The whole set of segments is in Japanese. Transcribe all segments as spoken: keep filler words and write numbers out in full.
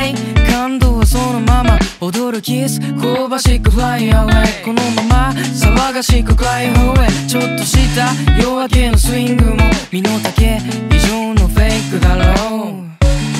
い感動はそのまま踊るキス香ばしくフライアウェイこのまま騒がしく解放へちょっとした夜明けのスイングも身の丈以上のフェイクだろう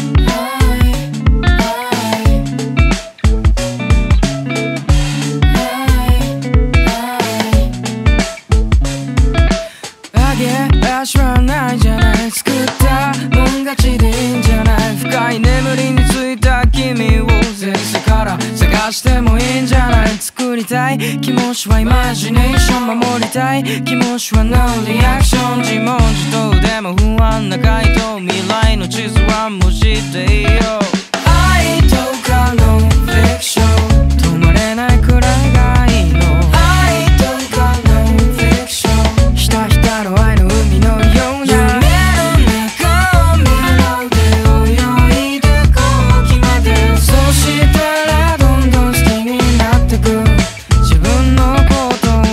知らないじゃない作ったもん勝ちでいいんじゃない深い眠りについた君を前世から探してもいいんじゃない作りたい気持ちはイマジネーション守りたい気持ちはノーリアクション自問自答でも不安な回答未来の地図はもう知っていいよ愛とかのフィクション止まれないくらいがいいの愛とかのフィクションひたひたの愛の海のような夢の中をメロで泳いでこう決めてそしたらどんどん好きになってく自分のことを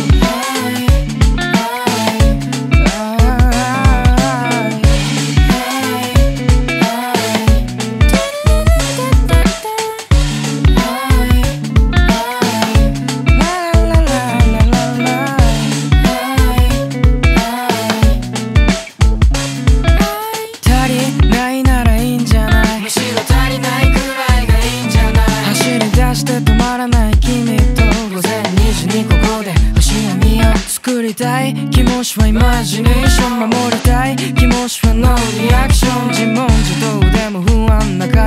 足りないならいいんじゃないむしろ足りないくらいがいいんじゃない走り出して止まらない君と午前にじにここで星を見よう作りたい気持ちはイマジネーション守りたい気持ちはノーリアクション自問自答でも不安な